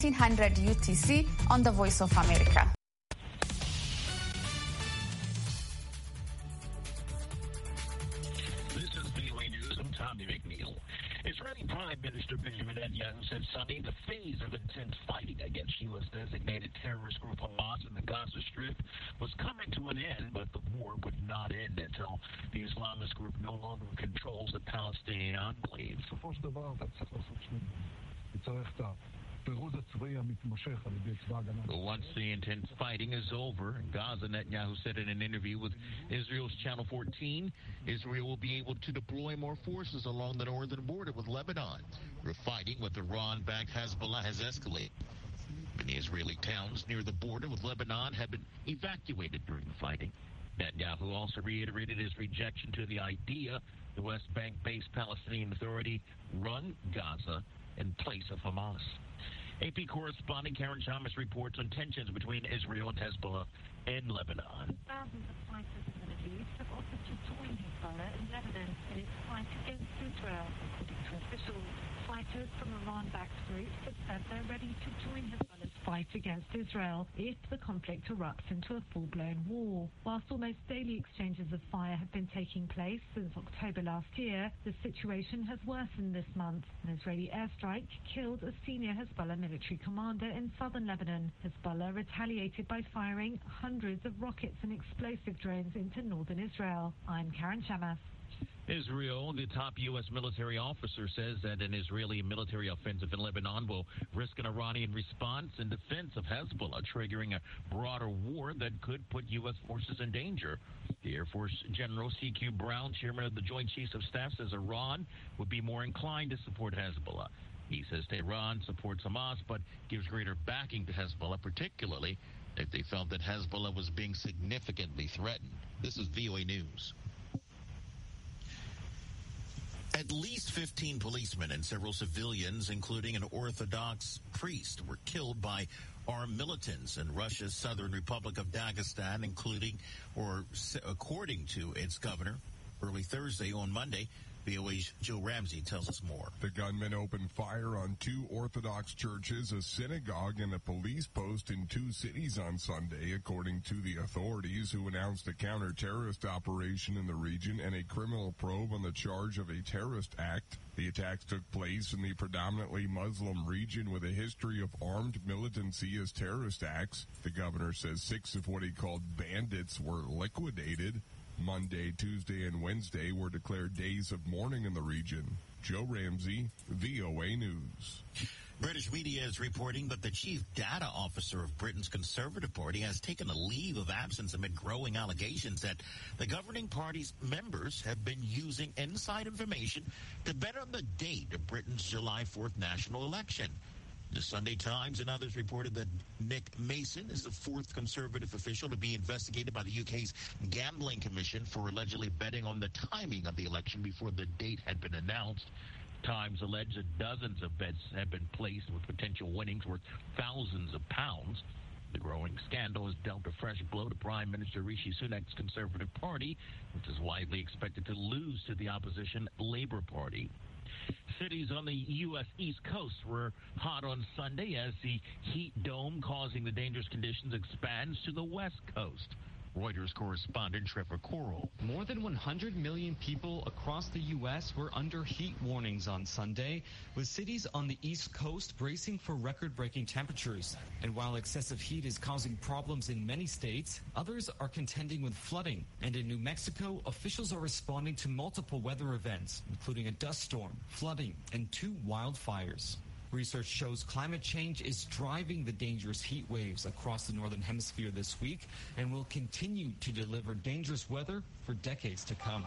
1800 UTC on the Voice of America. This is VOA News. I'm Tommy McNeil. Israeli Prime Minister Benjamin Netanyahu said Sunday the phase of intense fighting against U.S.-designated terrorist group Hamas in the Gaza Strip was coming to an end, but the war would not end until the Islamist group no longer controls the Palestinian enclave. Once the intense fighting is over in Gaza, Netanyahu said in an interview with Israel's Channel 14, Israel will be able to deploy more forces along the northern border with Lebanon. The fighting with Iran-backed Hezbollah has escalated. Many Israeli towns near the border with Lebanon have been evacuated during the fighting. Netanyahu also reiterated his rejection to the idea the West Bank-based Palestinian Authority run Gaza in place of Hamas. AP correspondent Karen Chamas reports on tensions between Israel and Hezbollah in Lebanon. Thousands of fighters in the Middle East have offered to join Hezbollah in Lebanon in its fight against Israel. According to officials, fighters from Iran-backed groups have said they're ready to join Hezbollah's fight against Israel if the conflict erupts into a full-blown war. Whilst almost daily exchanges of fire have been taking place since October last year, the situation has worsened this month. An Israeli airstrike killed a senior Hezbollah military commander in southern Lebanon. Hezbollah retaliated by firing hundreds of rockets and explosive drones into northern Israel. I'm Karen Chamas. Israel, the top U.S. military officer, says that an Israeli military offensive in Lebanon will risk an Iranian response in defense of Hezbollah, triggering a broader war that could put U.S. forces in danger. The Air Force General C.Q. Brown, chairman of the Joint Chiefs of Staff, says Iran would be more inclined to support Hezbollah. He says Tehran supports Hamas, but gives greater backing to Hezbollah, particularly if they felt that Hezbollah was being significantly threatened. This is VOA News. At least 15 policemen and several civilians, including an Orthodox priest, were killed by armed militants in Russia's southern Republic of Dagestan, according to its governor. Early Thursday on Monday, VOA's Joe Ramsey tells us more. The gunmen opened fire on two Orthodox churches, a synagogue, and a police post in two cities on Sunday, according to the authorities, who announced a counter-terrorist operation in the region and a criminal probe on the charge of a terrorist act. The attacks took place in the predominantly Muslim region with a history of armed militancy as terrorist acts. The governor says 6 of what he called bandits were liquidated. Monday, Tuesday, and Wednesday were declared days of mourning in the region. Joe Ramsey, VOA News. British media is reporting that the chief data officer of Britain's Conservative Party has taken a leave of absence amid growing allegations that the governing party's members have been using inside information to bet on the date of Britain's July 4th national election. The Sunday Times and others reported that Nick Mason is the fourth Conservative official to be investigated by the UK's Gambling Commission for allegedly betting on the timing of the election before the date had been announced. Times alleged that dozens of bets have been placed with potential winnings worth thousands of pounds. The growing scandal has dealt a fresh blow to Prime Minister Rishi Sunak's Conservative Party, which is widely expected to lose to the opposition Labour Party. Cities on the U.S. East Coast were hot on Sunday as the heat dome causing the dangerous conditions expands to the West Coast. Reuters correspondent Trevor Coral. More than 100 million people across the U.S. were under heat warnings on Sunday, with cities on the East Coast bracing for record-breaking temperatures. And while excessive heat is causing problems in many states, others are contending with flooding. And in New Mexico, officials are responding to multiple weather events, including a dust storm, flooding, and 2 wildfires. Research shows climate change is driving the dangerous heat waves across the northern hemisphere this week and will continue to deliver dangerous weather for decades to come.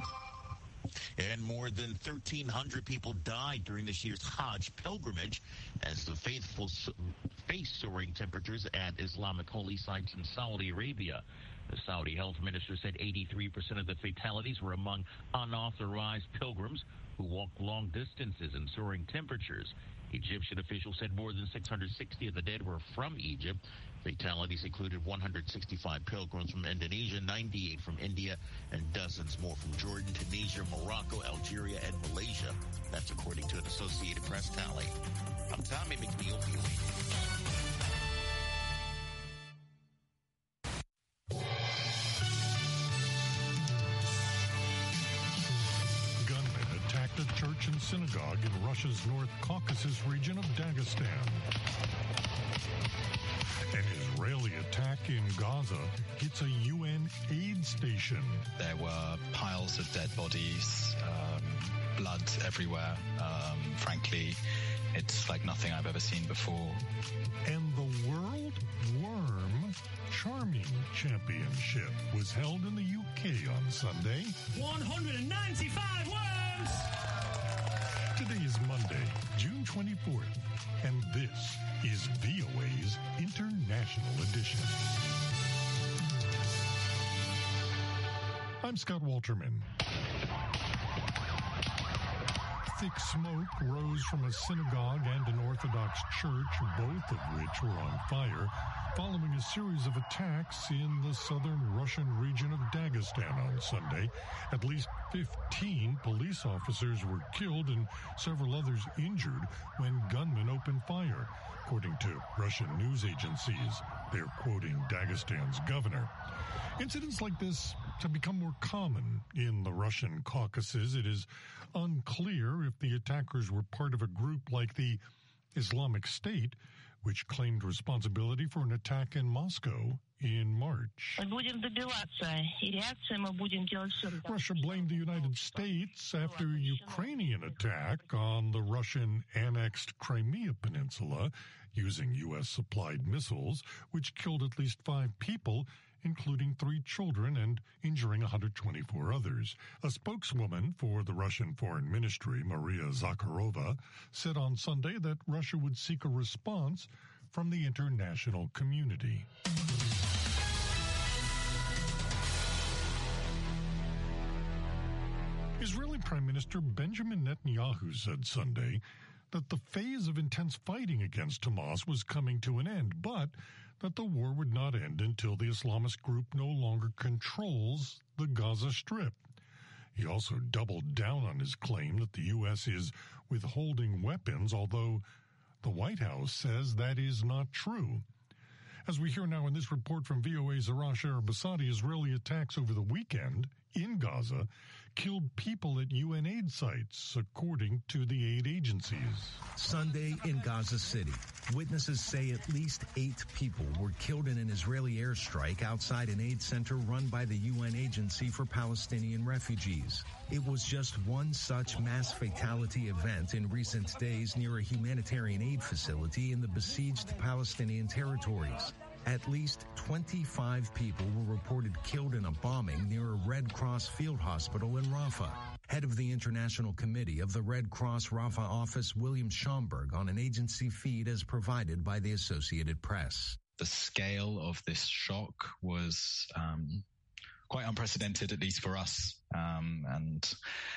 And more than 1,300 people died during this year's Hajj pilgrimage as the faithful face soaring temperatures at Islamic holy sites in Saudi Arabia. The Saudi health minister said 83% of the fatalities were among unauthorized pilgrims who walked long distances in soaring temperatures. Egyptian officials said more than 660 of the dead were from Egypt. Fatalities included 165 pilgrims from Indonesia, 98 from India, and dozens more from Jordan, Tunisia, Morocco, Algeria, and Malaysia. That's according to an Associated Press tally. I'm Tommy McNeil. A church and synagogue in Russia's North Caucasus region of Dagestan. An Israeli attack in Gaza hits a UN aid station. There were piles of dead bodies, blood everywhere. Frankly, it's like nothing I've ever seen before. And the World Worm Charming Championship was held in the UK on Sunday. 195 worms! Today is Monday, June 24th, and this is VOA's International Edition. I'm Scott Walterman. Thick smoke rose from a synagogue and an Orthodox church, both of which were on fire, following a series of attacks in the southern Russian region of Dagestan on Sunday. At least 15 police officers were killed and several others injured when gunmen opened fire, according to Russian news agencies. They're quoting Dagestan's governor. Incidents like this have become more common in the Russian Caucasus. It is unclear if the attackers were part of a group like the Islamic State, which claimed responsibility for an attack in Moscow in March. Russia blamed the United States after a Ukrainian attack on the Russian-annexed Crimea Peninsula using U.S.-supplied missiles, which killed at least 5 people, including 3 children, and injuring 124 others. A spokeswoman for the Russian Foreign Ministry, Maria Zakharova, said on Sunday that Russia would seek a response from the international community. Israeli Prime Minister Benjamin Netanyahu said Sunday that the phase of intense fighting against Hamas was coming to an end, but that the war would not end until the Islamist group no longer controls the Gaza Strip. He also doubled down on his claim that the U.S. is withholding weapons, although the White House says that is not true. As we hear now in this report from VOA's Arash Arabasadi, Israeli attacks over the weekend in Gaza killed people at UN aid sites, according to the aid agencies. Sunday in Gaza City, witnesses say at least 8 people were killed in an Israeli airstrike outside an aid center run by the UN Agency for Palestinian Refugees. It was just one such mass fatality event in recent days near a humanitarian aid facility in the besieged Palestinian territories. At least 25 people were reported killed in a bombing near a Red Cross field hospital in Rafah. Head of the International Committee of the Red Cross Rafah office, William Schomburg, on an agency feed as provided by the Associated Press. The scale of this shock was quite unprecedented, at least for us. And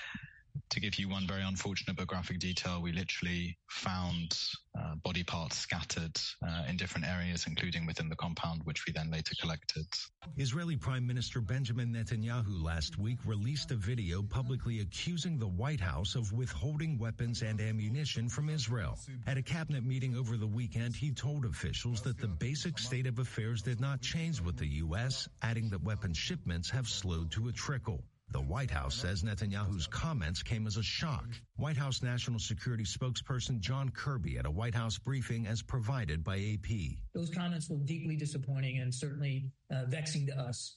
to give you one very unfortunate but graphic detail, we literally found body parts scattered in different areas, including within the compound, which we then later collected. Israeli Prime Minister Benjamin Netanyahu last week released a video publicly accusing the White House of withholding weapons and ammunition from Israel. At a cabinet meeting over the weekend, he told officials that the basic state of affairs did not change with the U.S., adding that weapon shipments have slowed to a trickle. The White House says Netanyahu's comments came as a shock. White House National Security spokesperson John Kirby at a White House briefing as provided by AP. Those comments were deeply disappointing and certainly vexing to us,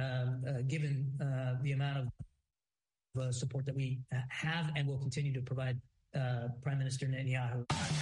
given the amount of support that we have and will continue to provide Prime Minister Netanyahu.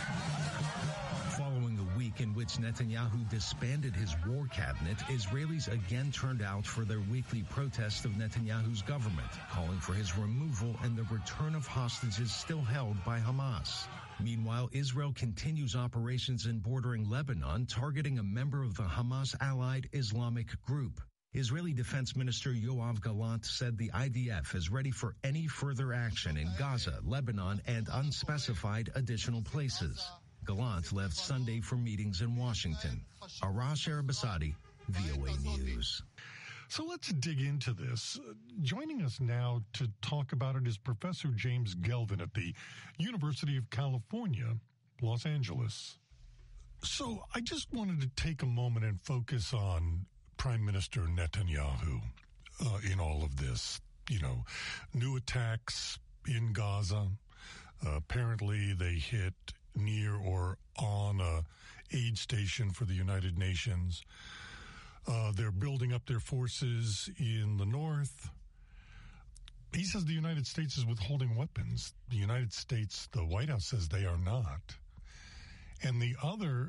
Following a week in which Netanyahu disbanded his war cabinet, Israelis again turned out for their weekly protest of Netanyahu's government, calling for his removal and the return of hostages still held by Hamas. Meanwhile, Israel continues operations in bordering Lebanon, targeting a member of the Hamas-allied Islamic group. Israeli Defense Minister Yoav Gallant said the IDF is ready for any further action in Gaza, Lebanon, and unspecified additional places. Gallant left Sunday for meetings in Washington. Arash Arabasadi, VOA News. So let's dig into this. Joining us now to talk about it is Professor James Gelvin at the University of California, Los Angeles. So I just wanted to take a moment and focus on Prime Minister Netanyahu in all of this. You know, new attacks in Gaza. Apparently they hit near or on a aid station for the United Nations. They're building up their forces in the north. He says the United States is withholding weapons. The United States, the White House says they are not. And the other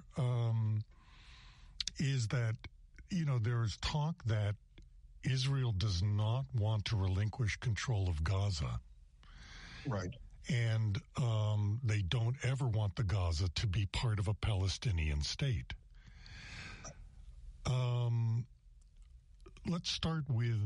is that, you know, there is talk that Israel does not want to relinquish control of Gaza. Right. And they don't ever want the Gaza to be part of a Palestinian state. Let's start with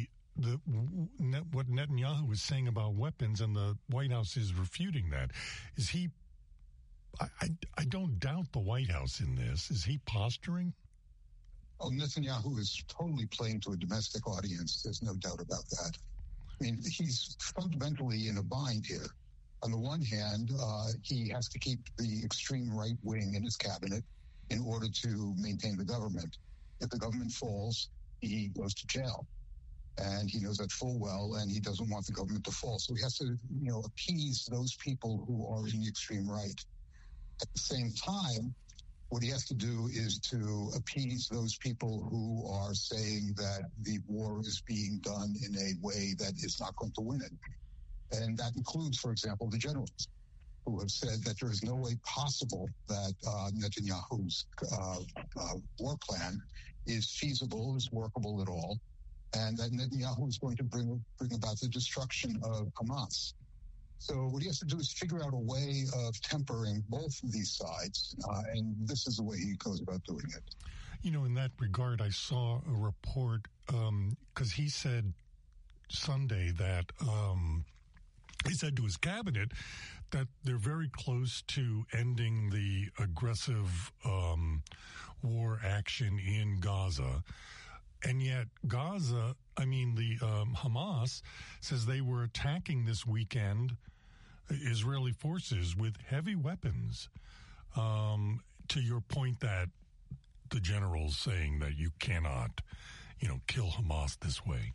what Netanyahu was saying about weapons, and the White House is refuting that. Is he? I don't doubt the White House in this. Is he posturing? Oh, Netanyahu is totally playing to a domestic audience. There's no doubt about that. I mean, he's fundamentally in a bind here. On the one hand, he has to keep the extreme right wing in his cabinet in order to maintain the government. If the government falls, he goes to jail. And he knows that full well, and he doesn't want the government to fall. So he has to, you know, appease those people who are in the extreme right. At the same time, what he has to do is to appease those people who are saying that the war is being done in a way that is not going to win it. And that includes, for example, the generals who have said that there is no way possible that Netanyahu's war plan is feasible, is workable at all, and that Netanyahu is going to bring about the destruction of Hamas. So what he has to do is figure out a way of tempering both of these sides, and this is the way he goes about doing it. You know, in that regard, I saw a report, because he said Sunday that he said to his cabinet that they're very close to ending the aggressive war action in Gaza. And yet Gaza, I mean, the Hamas says they were attacking this weekend Israeli forces with heavy weapons. To your point that the general's saying that you cannot, you know, kill Hamas this way.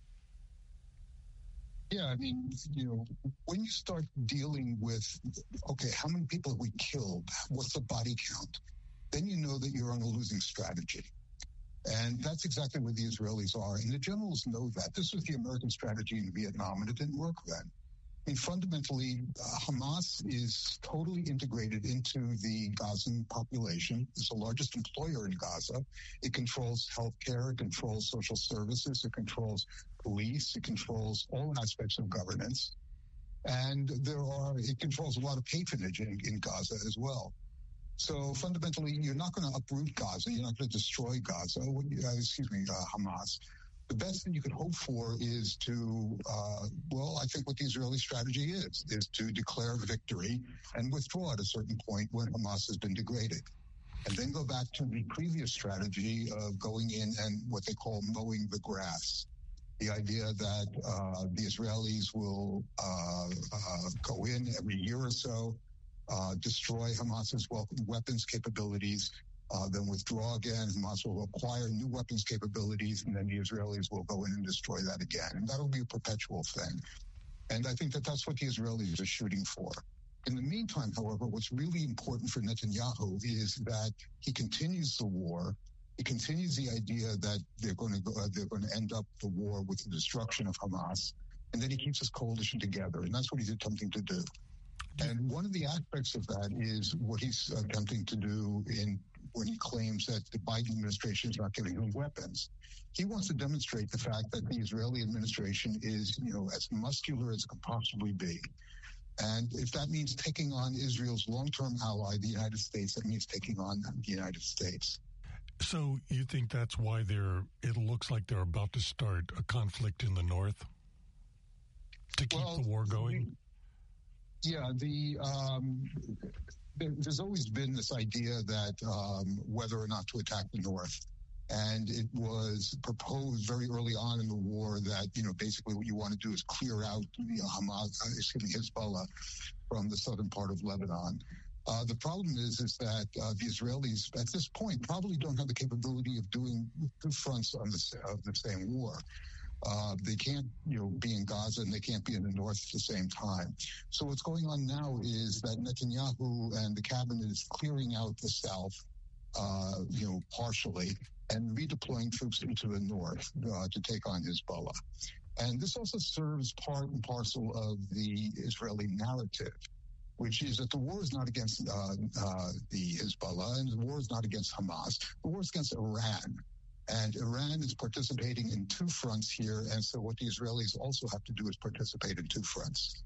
Yeah, I mean, you know, when you start dealing with, okay, how many people have we killed? What's the body count? Then you know that you're on a losing strategy. And that's exactly where the Israelis are. And the generals know that. This was the American strategy in Vietnam, and it didn't work then. I mean, fundamentally, Hamas is totally integrated into the Gazan population. It's the largest employer in Gaza. It controls healthcare, it controls social services, it controls police, it controls all aspects of governance. And it controls a lot of patronage in Gaza as well. So fundamentally, you're not going to uproot Gaza. You're not going to destroy Gaza. Hamas. The best thing you could hope for is to, I think what the Israeli strategy is to declare victory and withdraw at a certain point when Hamas has been degraded. And then go back to the previous strategy of going in and what they call mowing the grass. The idea that the Israelis will go in every year or so, destroy Hamas's weapons capabilities, then withdraw again. Hamas will acquire new weapons capabilities, and then the Israelis will go in and destroy that again. And that'll be a perpetual thing. And I think that that's what the Israelis are shooting for. In the meantime, however, what's really important for Netanyahu is that he continues the war. He continues the idea that they're going to end up the war with the destruction of Hamas, and then he keeps his coalition together, and that's what he's attempting to do. And one of the aspects of that is what he's attempting to do when he claims that the Biden administration is not giving him weapons. He wants to demonstrate the fact that the Israeli administration is, as muscular as it can possibly be. And if that means taking on Israel's long-term ally, the United States, that means taking on the United States. So you think that's why it looks like they're about to start a conflict in the north to keep the war going? There's always been this idea that whether or not to attack the north. And it was proposed very early on in the war that, basically what you want to do is clear out Hezbollah from the southern part of Lebanon. The problem is that the Israelis at this point probably don't have the capability of doing two fronts on the same war. They can't, be in Gaza and they can't be in the north at the same time. So what's going on now is that Netanyahu and the cabinet is clearing out the south, partially, and redeploying troops into the north to take on Hezbollah. And this also serves part and parcel of the Israeli narrative, which is that the war is not against the Hezbollah, and the war is not against Hamas. The war is against Iran. And Iran is participating in two fronts here, and so what the Israelis also have to do is participate in two fronts.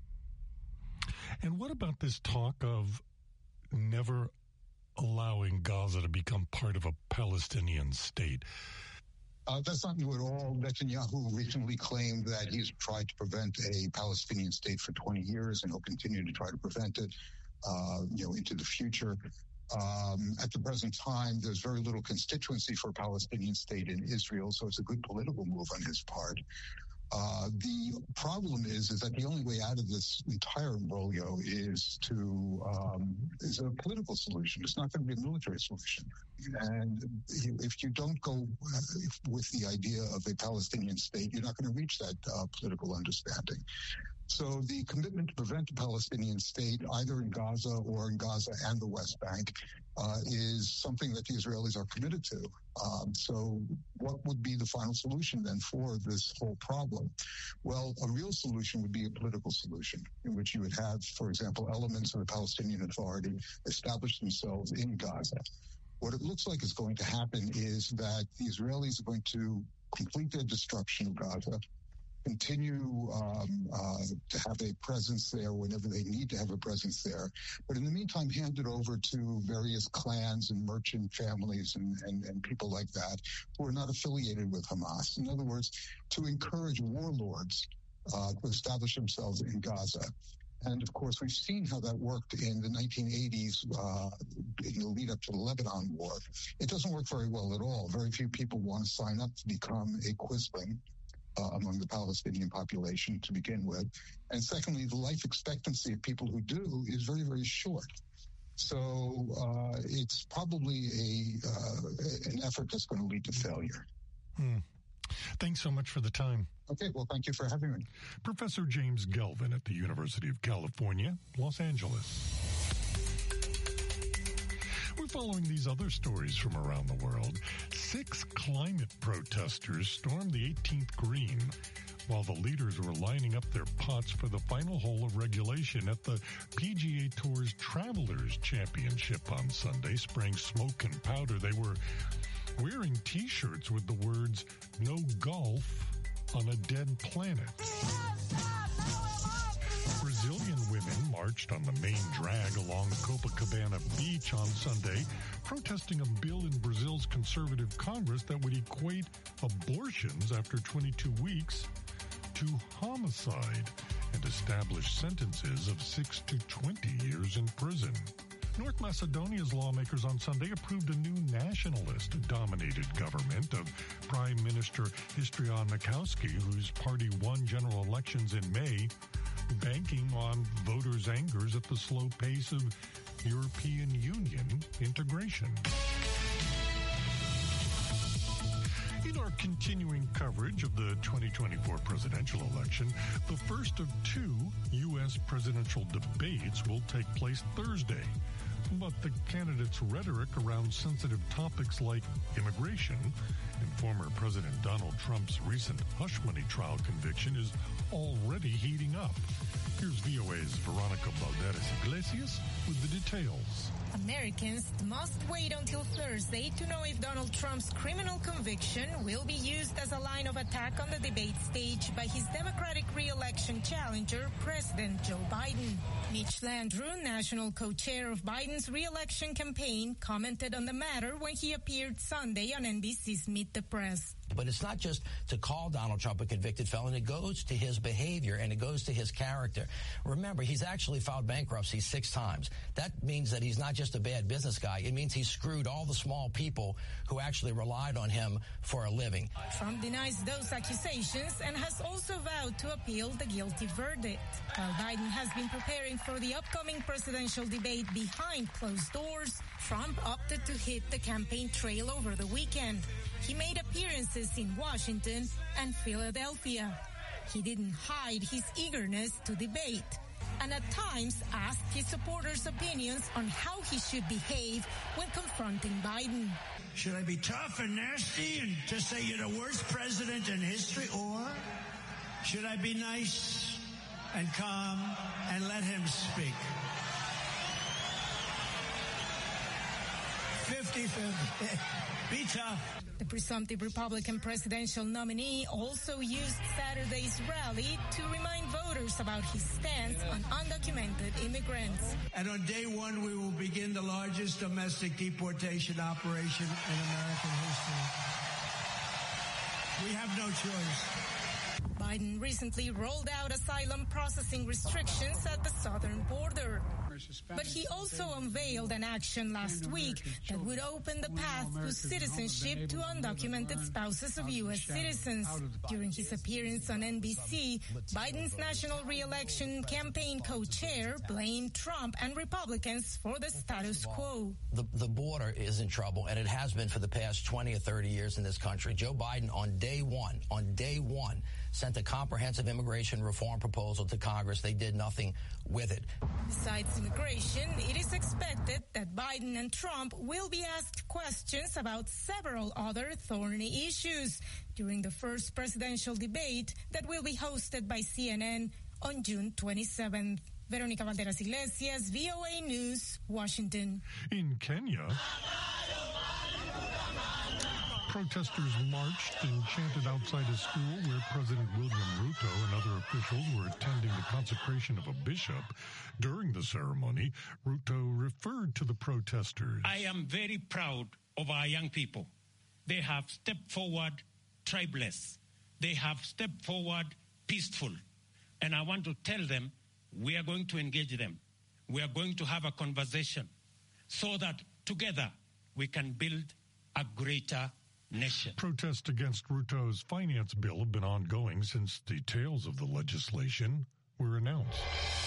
And what about this talk of never allowing Gaza to become part of a Palestinian state? That's not new at all. Netanyahu recently claimed that he's tried to prevent a Palestinian state for 20 years, and he'll continue to try to prevent it, into the future. At the present time, there's very little constituency for a Palestinian state in Israel, so it's a good political move on his part. The problem is that the only way out of this entire imbroglio is a political solution. It's not going to be a military solution. And if you don't go with the idea of a Palestinian state, you're not going to reach that political understanding. So the commitment to prevent a Palestinian state, either in Gaza or in Gaza and the West Bank, is something that the Israelis are committed to. So what would be the final solution then for this whole problem? Well, a real solution would be a political solution in which you would have, for example, elements of the Palestinian Authority establish themselves in Gaza. What it looks like is going to happen is that the Israelis are going to complete their destruction of Gaza, continue to have a presence there whenever they need to have a presence there. But in the meantime, hand it over to various clans and merchant families and people like that who are not affiliated with Hamas. In other words, to encourage warlords to establish themselves in Gaza. And, of course, we've seen how that worked in the 1980s in the lead up to the Lebanon War. It doesn't work very well at all. Very few people want to sign up to become a quisling among the Palestinian population to begin with. And secondly, the life expectancy of people who do is very, very short. So it's probably an effort that's going to lead to failure. Thanks so much for the time. Okay, well, thank you for having me. Professor James Gelvin at the University of California, Los Angeles. We're following these other stories from around the world. 6 climate protesters stormed the 18th green while the leaders were lining up their pots for the final hole of regulation at the PGA Tour's Travelers Championship on Sunday, spraying smoke and powder. They were wearing T-shirts with the words, "No golf on a dead planet." Brazilian women marched on the main drag along Copacabana Beach on Sunday, protesting a bill in Brazil's conservative Congress that would equate abortions after 22 weeks to homicide and establish sentences of 6 to 20 years in prison. North Macedonia's lawmakers on Sunday approved a new nationalist-dominated government of Prime Minister Hristijan Mikowski, whose party won general elections in May, banking on voters' angers at the slow pace of European Union integration. In our continuing coverage of the 2024 presidential election, the first of 2 U.S. presidential debates will take place Thursday. But the candidates' rhetoric around sensitive topics like immigration and former President Donald Trump's recent hush money trial conviction is already heating up. Here's VOA's Veronica Balderas-Iglesias with the details. Americans must wait until Thursday to know if Donald Trump's criminal conviction will be used as a line of attack on the debate stage by his Democratic re-election challenger, President Joe Biden. Mitch Landrieu, national co-chair of Biden's Biden's re-election campaign commented on the matter when he appeared Sunday on NBC's Meet the Press. But it's not just to call Donald Trump a convicted felon. It goes to his behavior and it goes to his character. Remember, he's actually filed bankruptcy 6 times. That means that he's not just a bad business guy. It means he screwed all the small people who actually relied on him for a living. Trump denies those accusations and has also vowed to appeal the guilty verdict. While Biden has been preparing for the upcoming presidential debate behind closed doors, Trump opted to hit the campaign trail over the weekend. He made appearances in Washington and Philadelphia. He didn't hide his eagerness to debate, and at times asked his supporters' opinions on how he should behave when confronting Biden. Should I be tough and nasty and just say you're the worst president in history, or should I be nice and calm and let him speak? 50-50. Be tough. The presumptive Republican presidential nominee also used Saturday's rally to remind voters about his stance on undocumented immigrants. And on day 1, we will begin the largest domestic deportation operation in American history. We have no choice. Biden recently rolled out asylum processing restrictions at the southern border. But he also unveiled an action last week that would open the path to citizenship to undocumented spouses of U.S. citizens. During his appearance on NBC, Biden's national re-election campaign co-chair blamed Trump and Republicans for the status quo. The border is in trouble, and it has been for the past 20 or 30 years in this country. Joe Biden, on day one, sent a comprehensive immigration reform proposal to Congress. They did nothing with it. Besides immigration, it is expected that Biden and Trump will be asked questions about several other thorny issues during the first presidential debate that will be hosted by CNN on June 27th. Veronica Valderas Iglesias, VOA News, Washington. In Kenya, protesters marched and chanted outside a school where President William Ruto and other officials were attending the consecration of a bishop. During the ceremony, Ruto referred to the protesters. I am very proud of our young people. They have stepped forward tribeless. They have stepped forward peaceful. And I want to tell them we are going to engage them. We are going to have a conversation so that together we can build a greater nation. Protests against Ruto's finance bill have been ongoing since details of the legislation were announced.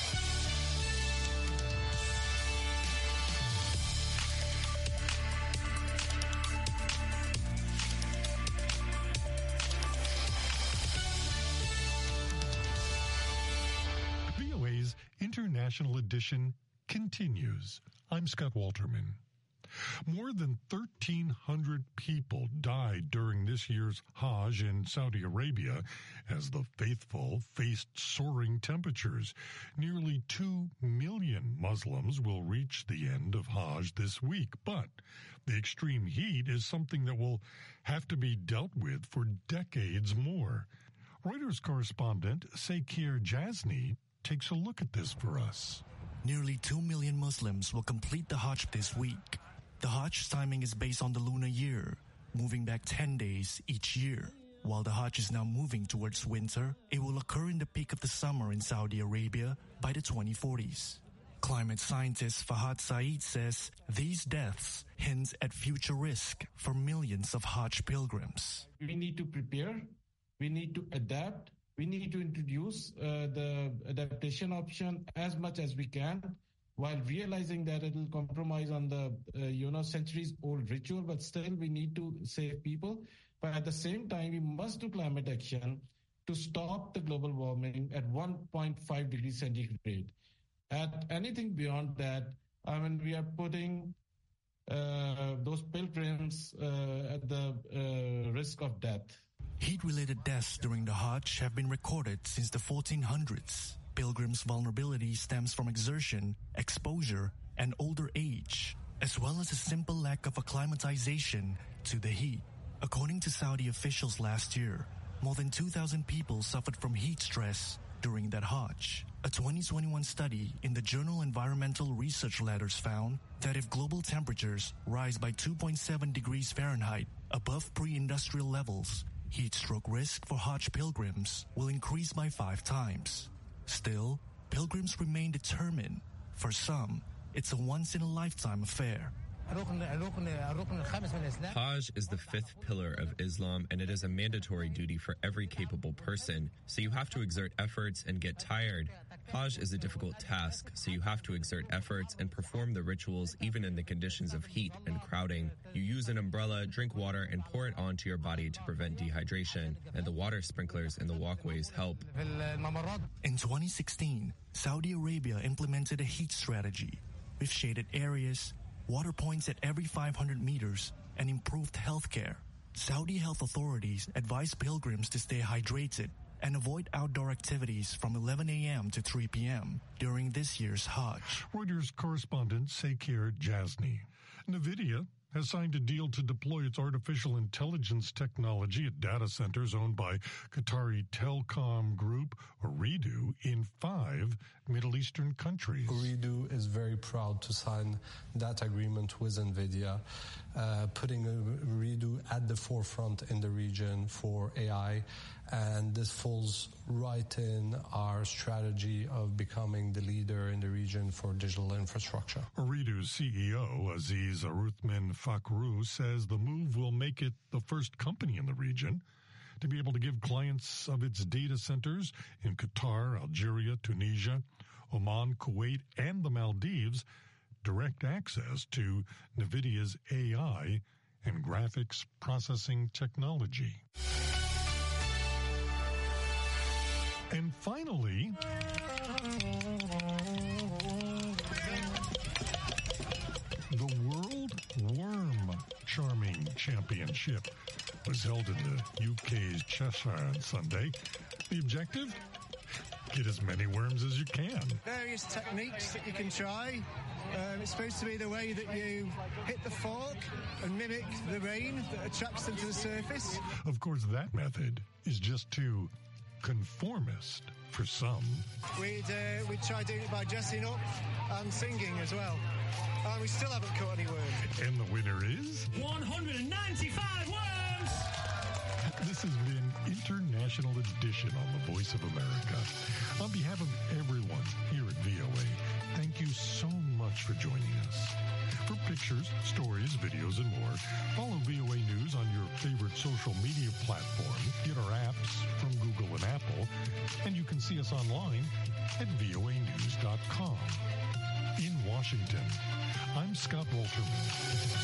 VOA's International Edition continues. I'm Scott Walterman. More than 1,300 people died during this year's Hajj in Saudi Arabia as the faithful faced soaring temperatures. Nearly 2 million Muslims will reach the end of Hajj this week, but the extreme heat is something that will have to be dealt with for decades more. Reuters correspondent Sekir Jasny takes a look at this for us. Nearly 2 million Muslims will complete the Hajj this week. The Hajj timing is based on the lunar year, moving back 10 days each year. While the Hajj is now moving towards winter, it will occur in the peak of the summer in Saudi Arabia by the 2040s. Climate scientist Fahad Saeed says these deaths hint at future risk for millions of Hajj pilgrims. We need to prepare, we need to adapt, we need to introduce the adaptation option as much as we can, while realizing that it will compromise on the, centuries-old ritual, but still we need to save people. But at the same time, we must do climate action to stop the global warming at 1.5 degrees centigrade. At anything beyond that, we are putting those pilgrims at the risk of death. Heat-related deaths during the Hajj have been recorded since the 1400s. Pilgrims' vulnerability stems from exertion, exposure, and older age, as well as a simple lack of acclimatization to the heat. According to Saudi officials last year, more than 2,000 people suffered from heat stress during that Hajj. A 2021 study in the journal Environmental Research Letters found that if global temperatures rise by 2.7 degrees Fahrenheit above pre-industrial levels, heat stroke risk for Hajj pilgrims will increase by 5 times. Still, pilgrims remain determined. For some, it's a once-in-a-lifetime affair. Hajj is the 5th pillar of Islam, and it is a mandatory duty for every capable person, so you have to exert efforts and get tired. Hajj is a difficult task, so you have to exert efforts and perform the rituals even in the conditions of heat and crowding. You use an umbrella, drink water, and pour it onto your body to prevent dehydration, and the water sprinklers in the walkways help. In 2016, Saudi Arabia implemented a heat strategy with shaded areas, water points at every 500 meters, and improved healthcare. Saudi health authorities advise pilgrims to stay hydrated and avoid outdoor activities from 11 a.m. to 3 p.m. during this year's Hajj. Reuters correspondent Sekir Jasny. NVIDIA has signed a deal to deploy its artificial intelligence technology at data centers owned by Qatari telecom group Ooredoo in 5 Middle Eastern countries. Ooredoo is very proud to sign that agreement with NVIDIA, putting Ooredoo at the forefront in the region for AI, and this falls right in our strategy of becoming the leader in the region for digital infrastructure. Ooredoo's CEO, Aziz Aruthman Fakhru, says the move will make it the first company in the region to be able to give clients of its data centers in Qatar, Algeria, Tunisia, Oman, Kuwait, and the Maldives direct access to NVIDIA's AI and graphics processing technology. And finally, the World Worm Charming Championship was held in the UK's Cheshire on Sunday. The objective? Get as many worms as you can. Various techniques that you can try. It's supposed to be the way that you hit the fork and mimic the rain that attracts them to the surface. Of course, that method is just too conformist for some. We'd try doing it by dressing up and singing as well. And we still haven't caught any worms. And the winner is 195 worms! This has been International Edition on the Voice of America. On behalf of everyone here at VOA, thank you so much for joining us. For pictures, stories, videos, and more, follow VOA News on your favorite social media platform. Get our apps from Google and Apple, and you can see us online at voanews.com. In Washington, I'm Scott Wolterman.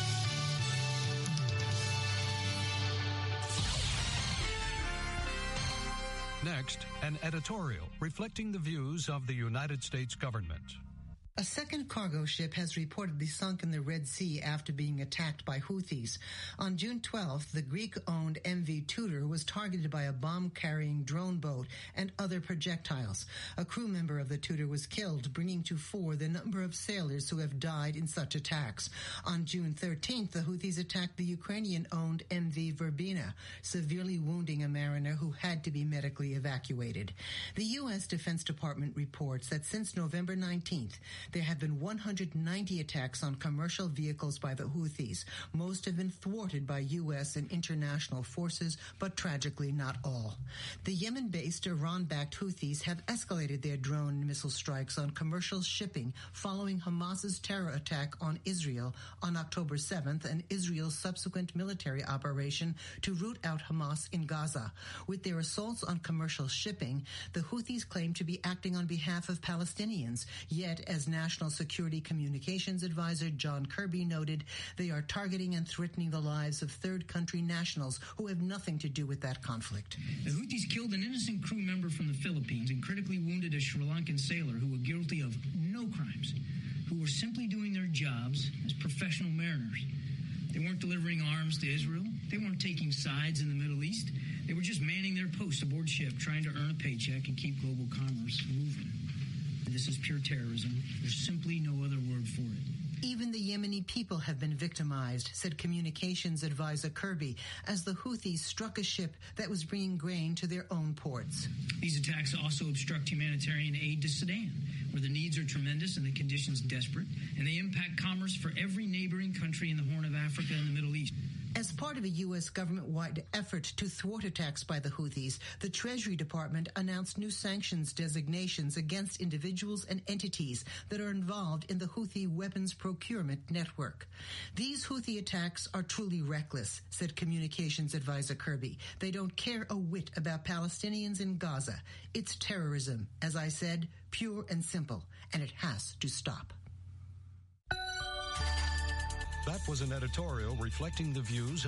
Next, an editorial reflecting the views of the United States government. A second cargo ship has reportedly sunk in the Red Sea after being attacked by Houthis. On June 12th, the Greek-owned MV Tudor was targeted by a bomb-carrying drone boat and other projectiles. A crew member of the Tudor was killed, bringing to 4 the number of sailors who have died in such attacks. On June 13th, the Houthis attacked the Ukrainian-owned MV Verbena, severely wounding a mariner who had to be medically evacuated. The U.S. Defense Department reports that since November 19th, there have been 190 attacks on commercial vehicles by the Houthis. Most have been thwarted by U.S. and international forces, but tragically not all. The Yemen-based Iran-backed Houthis have escalated their drone and missile strikes on commercial shipping following Hamas's terror attack on Israel on October 7th and Israel's subsequent military operation to root out Hamas in Gaza. With their assaults on commercial shipping, the Houthis claim to be acting on behalf of Palestinians, yet as National Security Communications Advisor John Kirby noted, they are targeting and threatening the lives of third country nationals who have nothing to do with that conflict. The Houthis killed an innocent crew member from the Philippines and critically wounded a Sri Lankan sailor who were guilty of no crimes, who were simply doing their jobs as professional mariners. They weren't delivering arms to Israel. They weren't taking sides in the Middle East. They were just manning their posts aboard ship, trying to earn a paycheck and keep global commerce moving. This is pure terrorism. There's simply no other word for it. Even the Yemeni people have been victimized, said communications advisor Kirby, as the Houthis struck a ship that was bringing grain to their own ports. These attacks also obstruct humanitarian aid to Sudan, where the needs are tremendous and the conditions desperate, and they impact commerce for every neighboring country in the Horn of Africa and the Middle East. As part of a U.S. government-wide effort to thwart attacks by the Houthis, the Treasury Department announced new sanctions designations against individuals and entities that are involved in the Houthi weapons procurement network. These Houthi attacks are truly reckless, said communications advisor Kirby. They don't care a whit about Palestinians in Gaza. It's terrorism, as I said, pure and simple, and it has to stop. That was an editorial reflecting the views